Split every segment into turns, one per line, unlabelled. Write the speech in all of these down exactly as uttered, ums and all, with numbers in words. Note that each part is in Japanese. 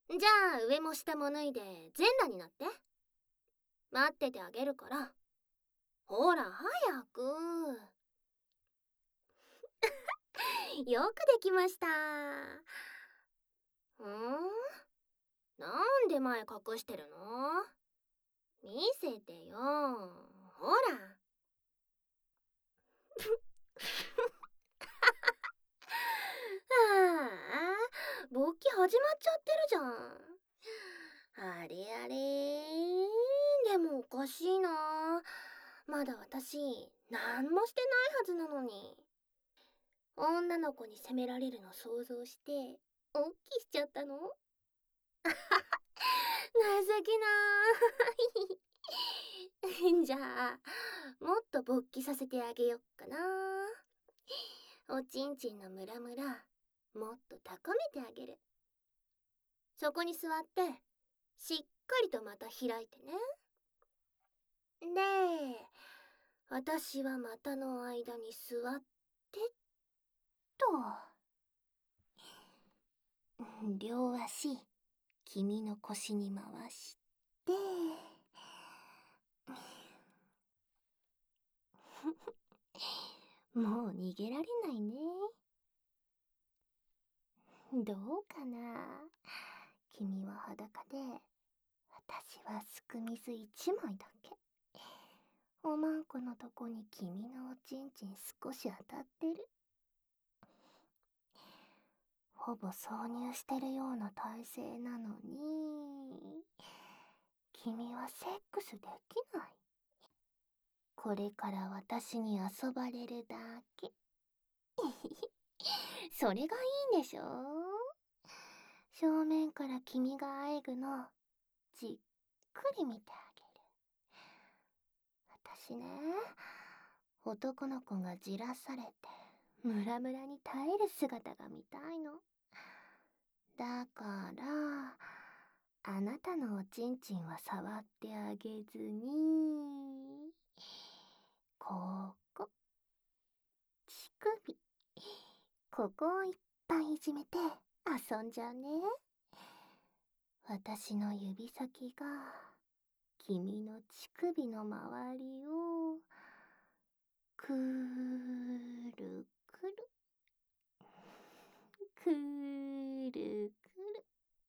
じゃあ上も下も脱いで全裸になって。待っててあげるから。ほら早く。よくできました。んなんで前隠してるの？見せてよ。ほら。ああ、勃起始まっちゃってるじゃん。あれあれ、でもおかしいな。まだ私、なんもしてないはずなのに。女の子に責められるの想像して、おっきしちゃったの？情けなー。じゃあ、もっと勃起させてあげよっかな。おちんちんのムラムラ、もっと高めてあげる。そこに座って、しっかりとまた開いてね。で、私は股の間に座ってっと。両足、君の腰に回して、もう逃げられないね。どうかな。君は裸で、私はすく水一枚だけ。おまんこのとこに君のおちんちん少し当たってる。ほぼ挿入してるような体勢なのに、君はセックスできない。これから私に遊ばれるだけ。それがいいんでしょ？正面から君があえぐの、じっくり見てあげる。私ね、男の子がじらされて、ムラムラに耐える姿が見たいの。だから、あなたのおちんちんは触ってあげずに、ここ、乳首、ここをいっぱいいじめて遊んじゃうね。私の指先が、君の乳首の周りを、くるくる、くるくる、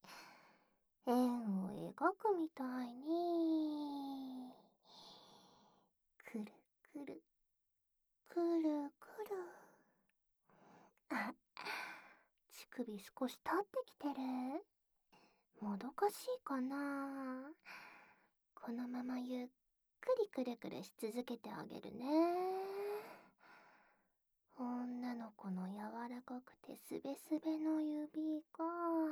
円を描くみたいに、くるくる、くるくる。あ、乳首少し立ってきてる？もどかしいかな。このままゆっくりくるくるし続けてあげるね。女の子の柔らかくてすべすべの指が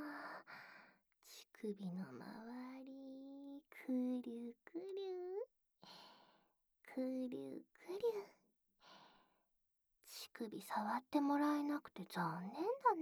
乳首の周りくるくるくるくる。乳首触ってもらえなくて残念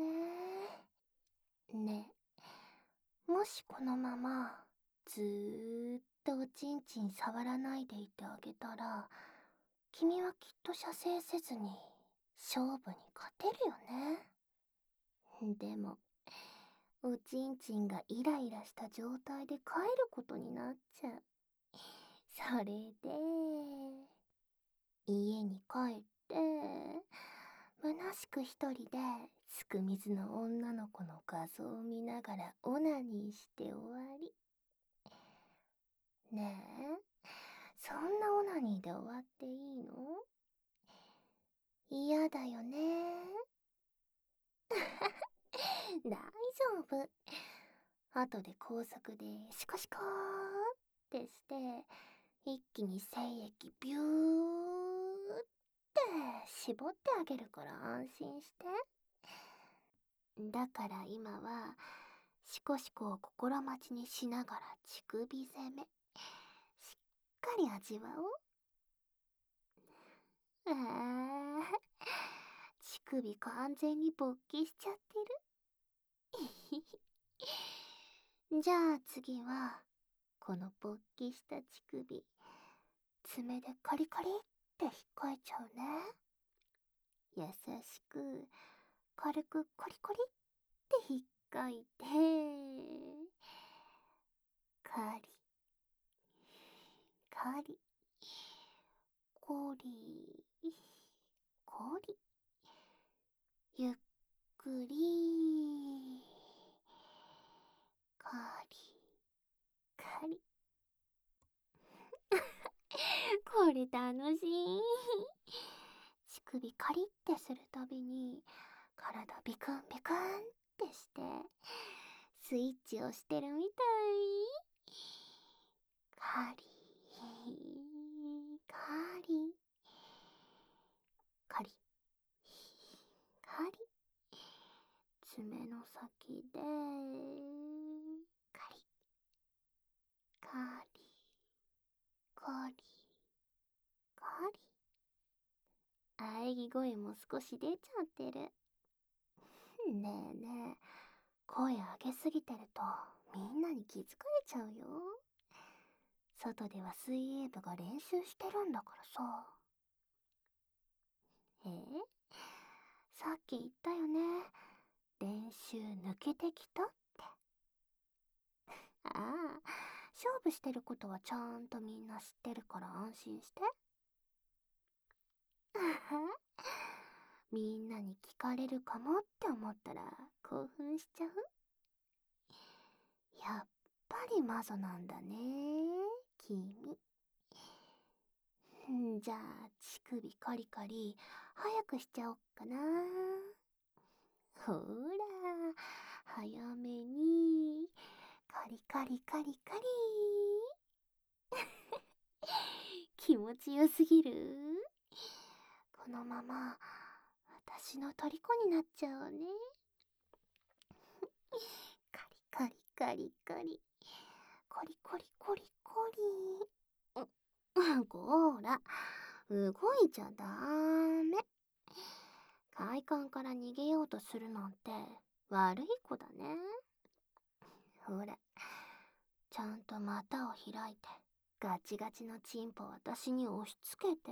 だね。ね、もしこのままずーっとおちんちん触らないでいてあげたら、君はきっと射精せずに勝負に勝てるよね。でも、おちんちんがイライラした状態で帰ることになっちゃう。それで、家に帰って、虚しく一人ですく水の女の子の画像を見ながらオナニーして終わり。ねえ、そんなオナニーで終わっていいの？嫌だよね。大丈夫。後で高速でシコシコーってして、一気に精液ビューって絞ってあげるから安心して。だから今は、シコシコを心待ちにしながら乳首攻め。しっかり味わおう。ああ、乳首完全に勃起しちゃってる。じゃあ次は、この勃起した乳首、爪でカリカリって引っかいちゃうね。優しく、軽くコリコリって引っかいて、 カリ、コリ、コリ、ゆっくり、カリ、カリ。これ楽しい。乳首カリってするたびに体ビクンビクンってしてスイッチをしてるみたい。カリカリカリカリ、爪の先でカリカリカリカリ。喘ぎ声も少し出ちゃってる。ねえねえ、声上げすぎてるとみんなに気づかれちゃうよ。外では水泳部が練習してるんだからさ。えさっき言ったよね。練習抜けてきたって。ああ、勝負してることはちゃんとみんな知ってるから安心して。みんなに聞かれるかもって思ったら興奮しちゃう。やっぱりマゾなんだね、君。んじゃあ、乳首カリカリ、早くしちゃおっかな。ほら、早めに、カリカリカリカリ。気持ちよすぎる。このまま、私の虜になっちゃうね。カリカリカリカリ。コリコリコリコリ。ん、こーら、動いちゃダメ。快感から逃げようとするなんて悪い子だね。ほら、ちゃんと股を開いてガチガチのチンポを私に押し付けて。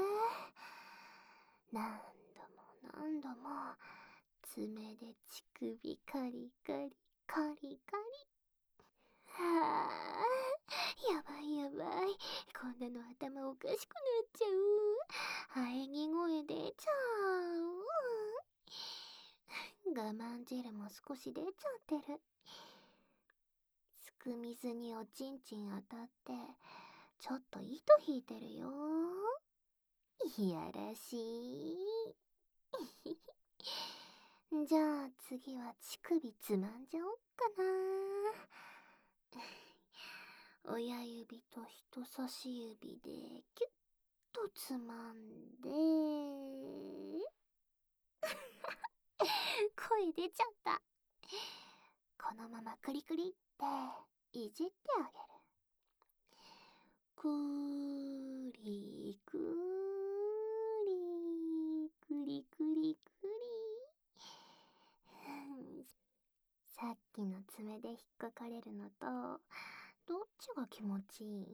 何度も何度も爪で乳首カリカリカリカリ。はあ、やばいやばい。こんなの頭おかしくなっちゃう。喘ぎ声出ちゃう。我慢汁も少し出ちゃってる。すく水におちんちん当たってちょっと糸引いてるよ。いやらしい。じゃあ次は乳首つまんじゃおっかな。親指と人差し指でキュッとつまんで。声出ちゃった。このままクリクリっていじってあげる。くりくりくりくりくり。さっきの爪で引っかかれるのとどっちが気持ちいい？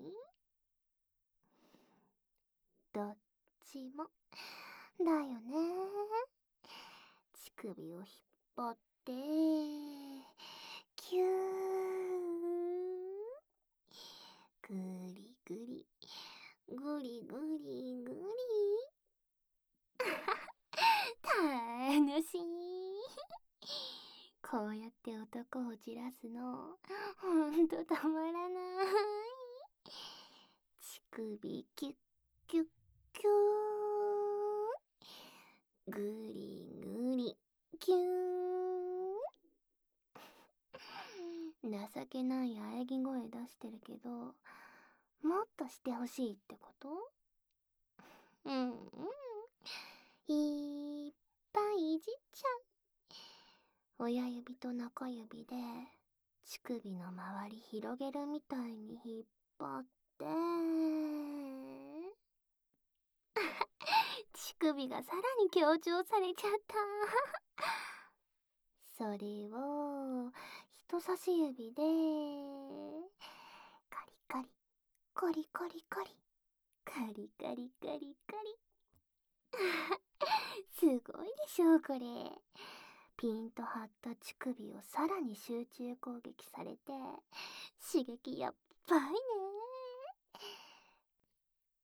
どっちもだよね。乳首を引っ張ってキュー、ぐりぐりぐりぐりぐり。楽しい。こうやって男をじらすのほんとたまらない。乳首キュッキュッキュー、ぐりぐりキュー。情けない喘ぎ声出してるけどもっとしてほしいってこと？うんうん、いっぱいいじっちゃう。親指と中指で乳首の周り広げるみたいに引っ張って乳首がさらに強調されちゃった。それを人差し指でカリカリコリコリコリカリカリカリカリ。すごいでしょこれ。ピンと張った乳首をさらに集中攻撃されて刺激やっばいね。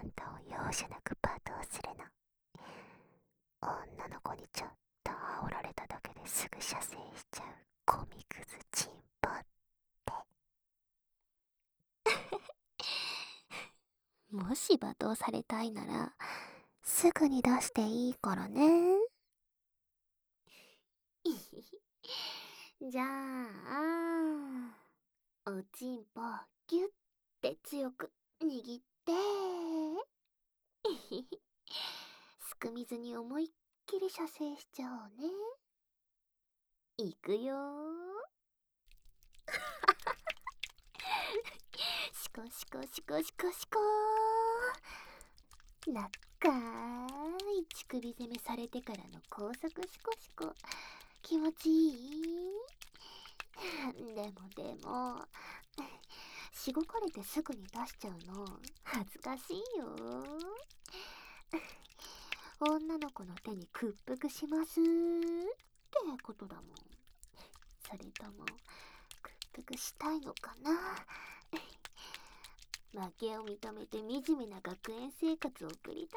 んたを容赦なく罵倒するの。女の子にちょっと煽られただけですぐ射精しちゃうゴミくずチンポって。もし罵倒されたいならすぐに出していいからね。じゃあおちんぽギュッて強く握ってすく水に思いっきり射精しちゃおうね。いくよシコシコシコシコシコー。なっかーい乳首攻めされてからの高速シコシコ気持ちいい。でもでもしごかれてすぐに出しちゃうの恥ずかしいよ。女の子の手に屈服しますってことだもん。それとも屈服したいのかな。負けを認めて惨めな学園生活を送りた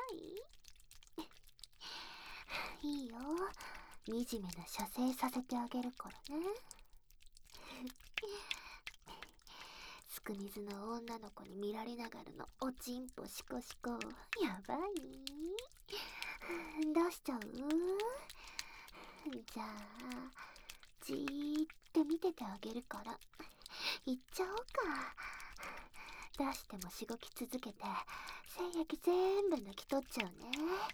い。いいよ、惨めな射精させてあげるからね。すく水の女の子に見られながらのおちんぽシコシコやばい。出しちゃう？じゃあじーって見ててあげるからいっちゃおうか。出してもしごき続けて精液全部抜き取っちゃうね。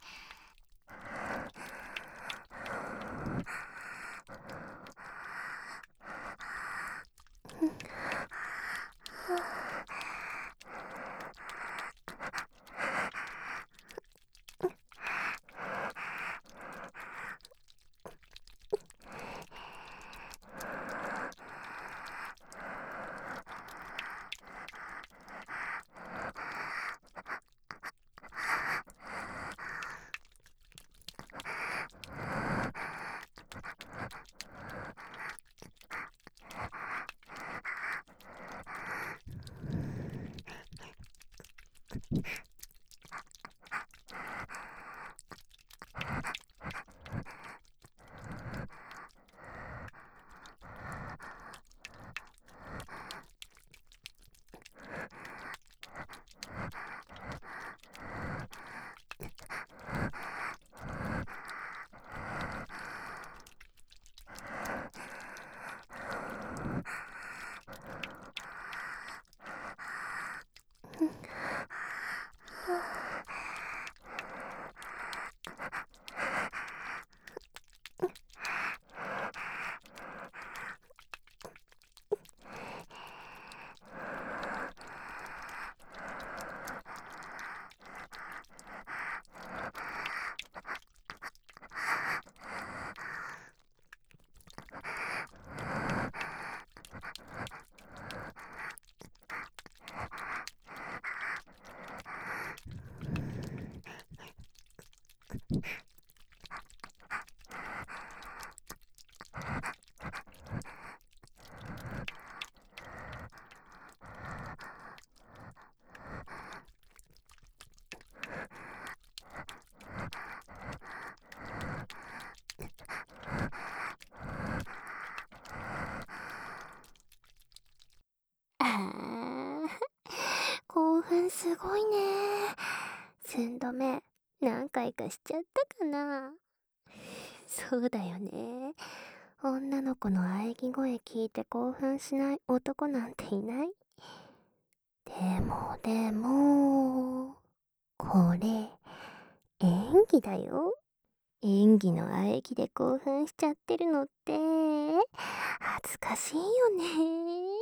あー興奮すごいね。寸止め何回かしちゃったかな。そうだよね。女の子の喘ぎ声聞いて興奮しない男なんていない。でもでもこれ演技だよ。演技の喘ぎで興奮しちゃってるのって恥ずかしいよね。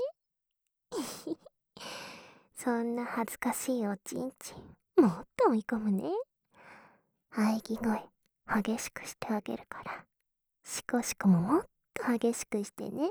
そんな恥ずかしいおちんちんもっと追い込むね。喘ぎ声激しくしてあげるからシコシコももっと激しくしてね。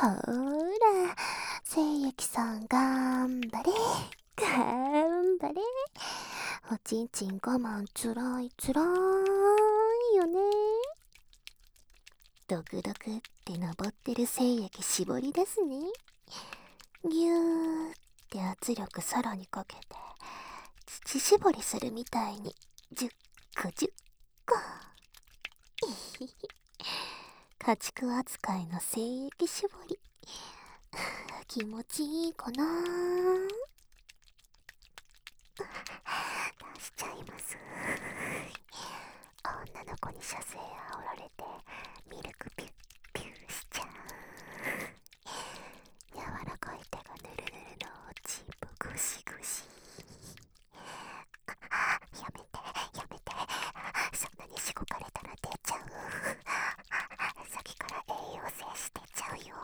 ほーら、聖液さん頑張れ頑張れ。おちんちん我慢つらいつらいよね。ドクドクって登ってる精液絞りですね。ぎゅーって圧力さらにかけて乳絞りするみたいにじゅっこじゅっこ。家畜扱いの精液絞り気持ちいいかな。出しちゃいます。女の子に射精あおられてミルクピュッピューしちゃう。柔らかい手がぬるぬるのおちんぽゴシゴシ。やめてやめて、そんなにしごかれたら出ちゃう。さっきから栄養摂取出ちゃうよ。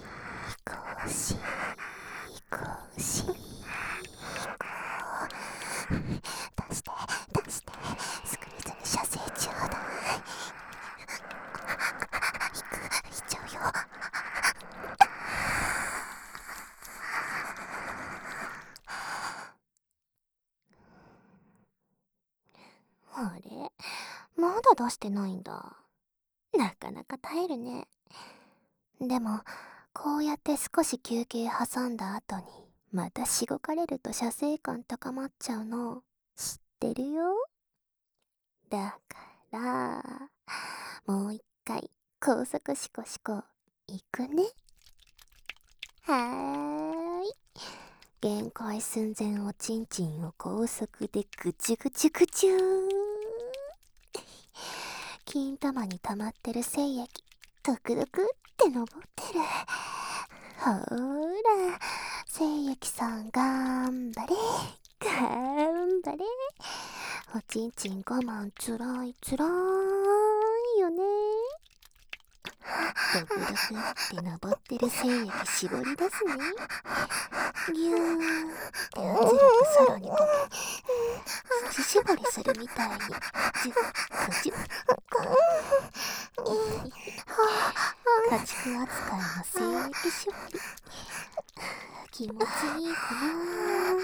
ゴシゴシゴ出して出してスクリズに射精ちょうだい。引く引いちゃうよ。あれまだ出してないんだ。なかなか耐えるね。でもこうやって少し休憩挟んだ後にまたしごかれると射精感高まっちゃうの知ってるよ。だからもう一回高速シコシコいくね。はーい。限界寸前おちんちんを高速でぐちゅぐちゅぐちゅー。金玉に溜まってる精液ドクドクって登ってる。ほーら精液さん頑張れ頑張れ。おちんちん我慢つらいつらいよね。ドクドクって登ってる精液絞り出すね。ぎゅーって圧力さらにかけ乳絞りするみたいにジュッとジュッ家畜扱いの精液処理気持ちいいかな。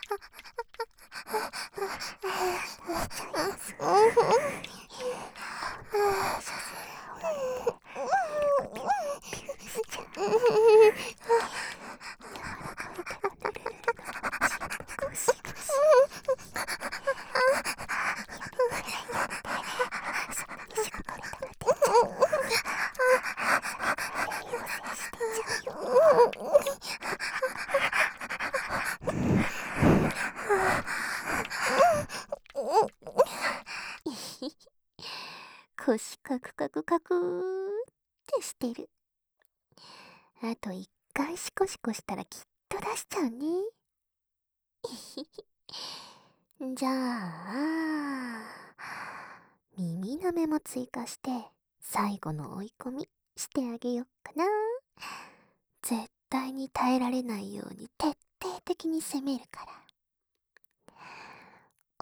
腰カクカクカクーってしてる。あと一回シコシコしたらきっと出しちゃうね。じゃあ耳なめも追加して最後の追い込みしてあげよっかな。絶対に耐えられないように徹底的に攻めるから、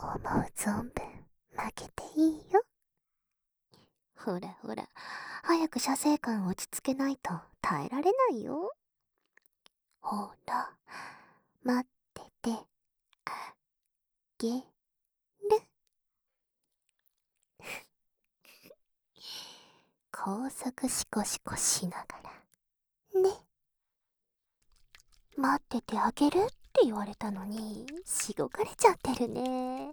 思う存分負けていいよ。ほらほら早く射精感落ち着けないと耐えられないよ。ほら待っててあげる。高速シコシコしながらね。待っててあげるって言われたのにしごかれちゃってるね。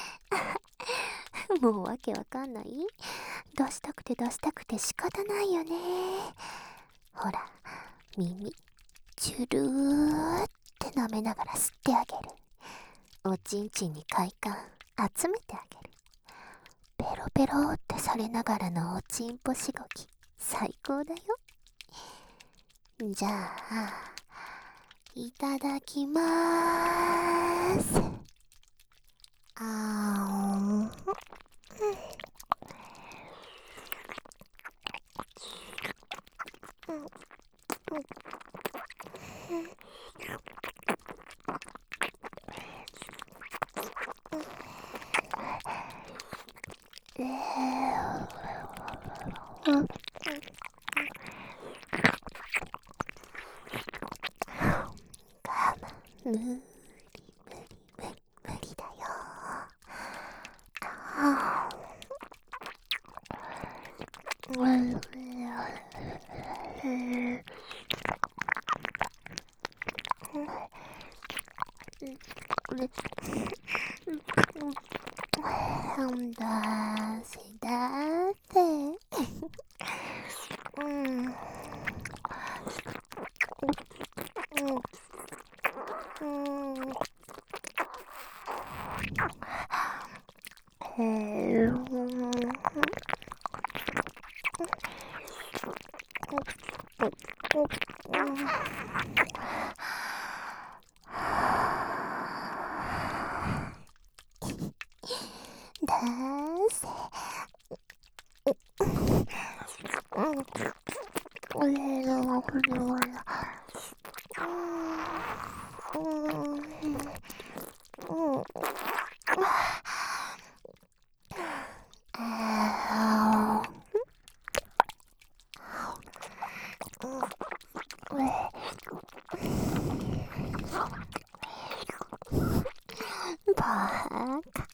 もうわけわかんない。出したくて出したくて仕方ないよね。ほら耳チュルーって舐めながら吸ってあげる。おちんちんに快感集めてあげる。ペロペロってされながらのおちんぽしごき最高だよ。じゃあいただきまーす。あーん無理無理無理無理だよ。あーうんなんだせだってうんうんうんへだせ俺のこれはうんうんあバカ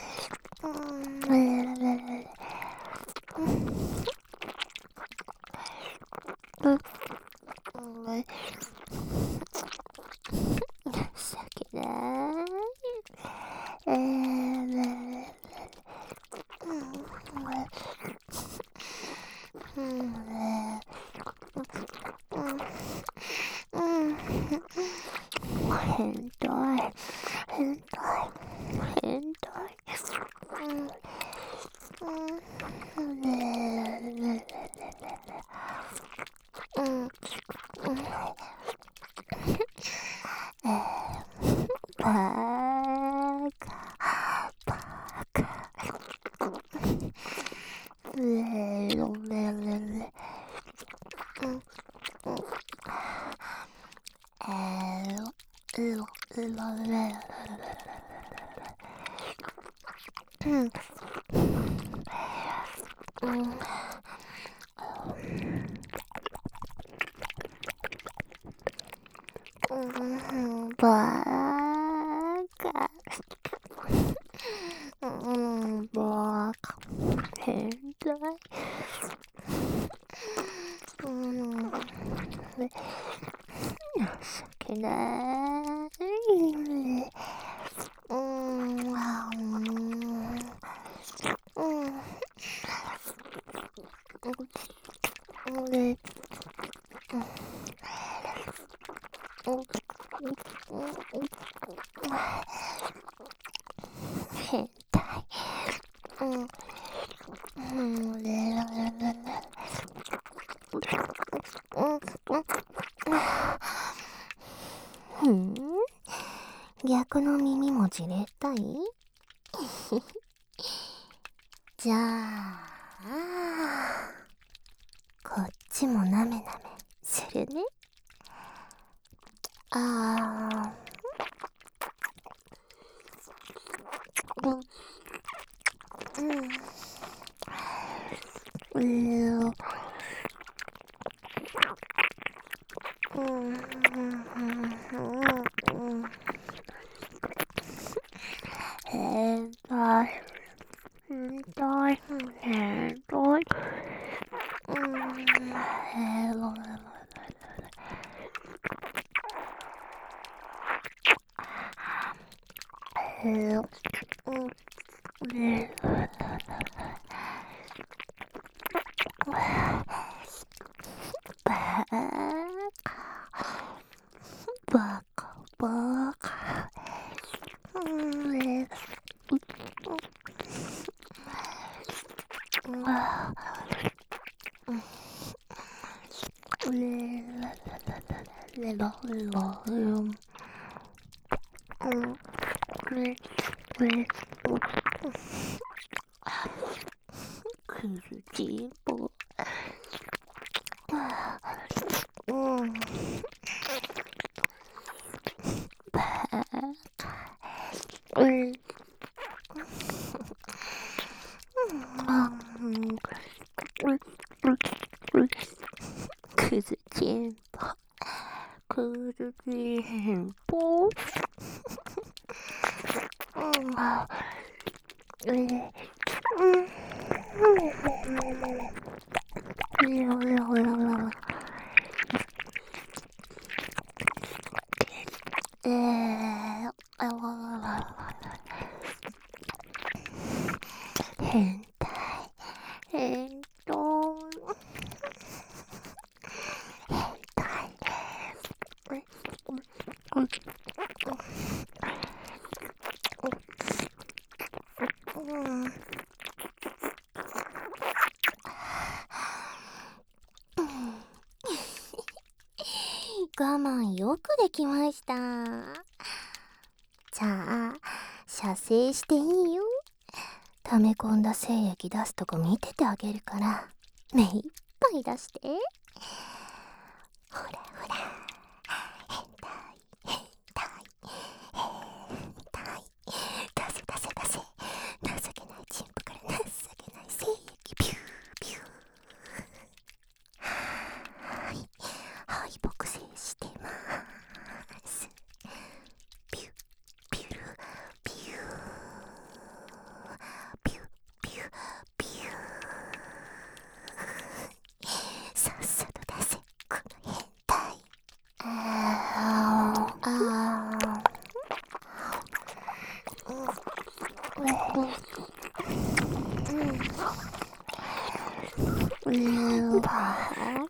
情けないえー変態変態変態うんバカバカレロレレレうんえロロロレうんうんうんバカうんバカ変態うん情けないうんあうんうん俺変態うんうんレラレラレうん、逆の耳もじれったいじゃあこっちもなめなめするね。あーうんうんうんうんうん変態変態変態うんへろへろうんねバカバカバカうんねあねレロレロうんねねクルチンポクズチンポクズチンポえー、変態変動変態我慢よくできました。じゃあ射精していいよ。溜め込んだ精液出すとこ見ててあげるから目いっぱい出して。ほらほら変態変態変態出せ出せ出せ情けないチンポから情けない精液ピューピューはいはい僕精してまーすピューピュルピューピューピューピューさっさと出せこの変態。あーあーうんバカ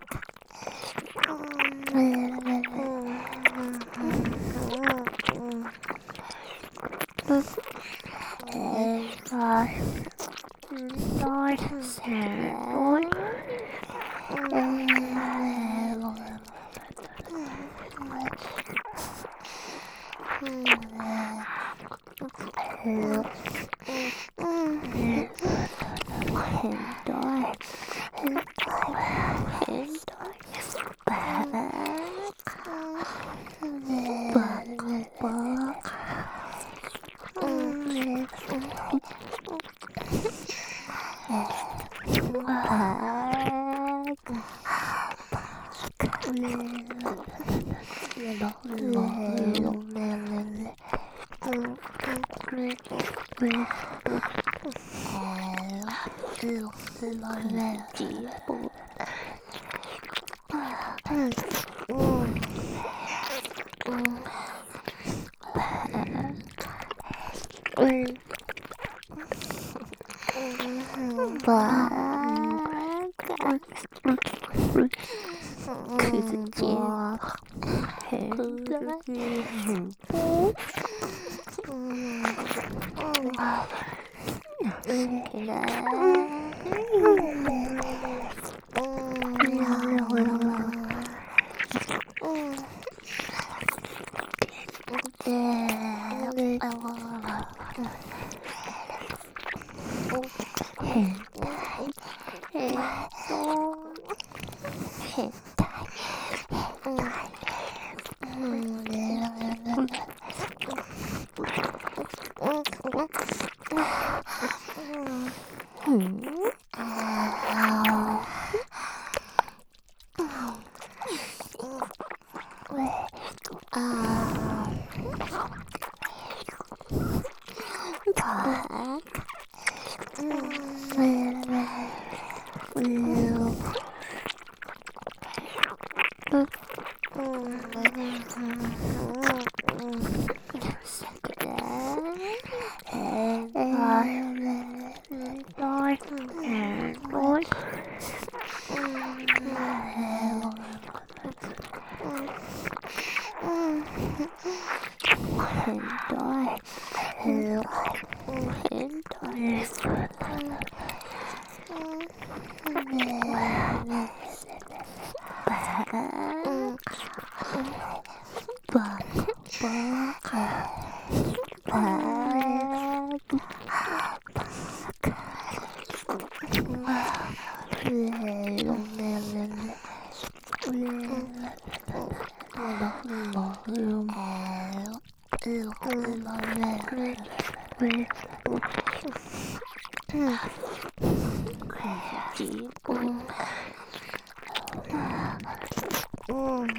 うん。うん。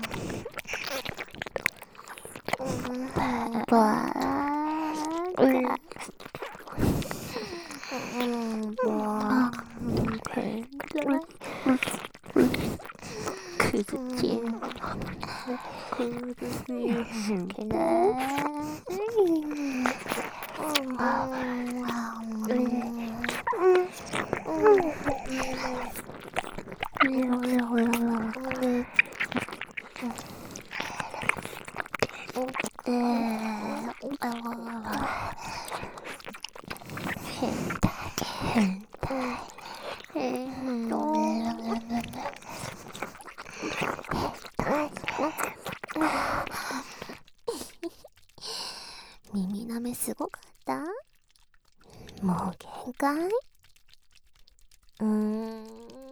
バーカ。うん。バーカ。変態。クズチン。クズチン。けな耳なめすごかった？もう限界？うーん。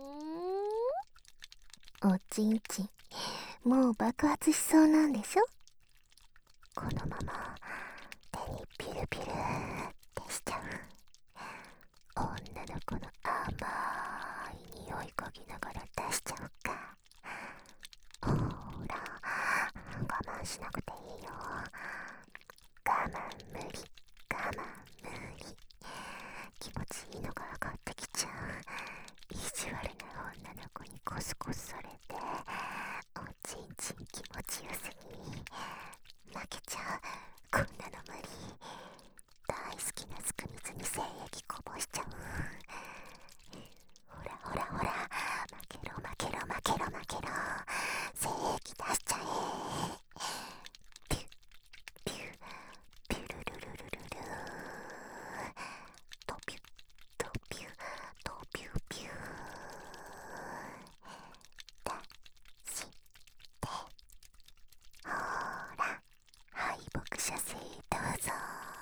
おちんちん、もう爆発しそうなんでしょ？このまま手にピルピルってしちゃう。女の子の甘い匂い嗅ぎながら出しちゃうか。ほら、我慢しなくていいよ。我慢無理、我慢無理。気持ちいいのが上がってきちゃう。意地悪な女の子にコスコスされて、おちんちん気持ちよすぎ。負けちゃう。こんなの無理。大好きなすく水に精液こぼしちゃう。ほらほらほら、負けろ負けろ負けろ負けろ。精液出しちゃえ。ピュッピュッピュルルルルルルトピュットピュットピュッピュー出してほら、敗北者性どうぞ。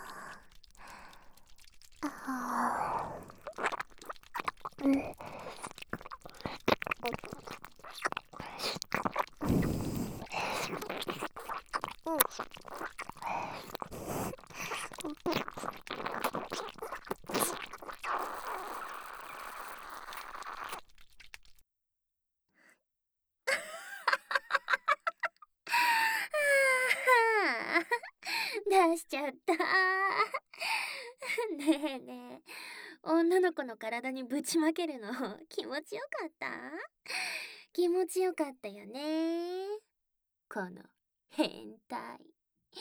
あー、うん、出しちゃった。ねえねえ、女の子の体にぶちまけるの気持ちよかった？気持ちよかったよね。この変態。はーい、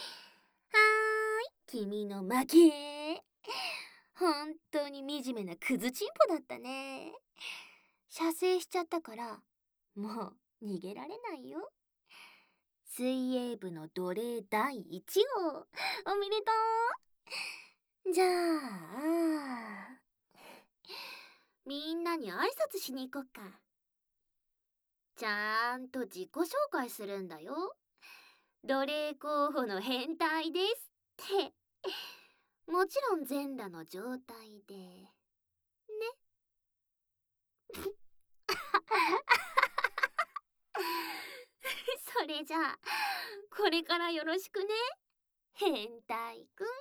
君の負け。本当に惨めなクズチンポだったね。射精しちゃったからもう逃げられないよ。水泳部の奴隷だいいち号、おめでとう。じゃあみんなに挨拶しに行こっか。ちゃんと自己紹介するんだよ。奴隷候補の変態ですって。もちろん全裸の状態でね。それじゃあこれからよろしくね、変態くん。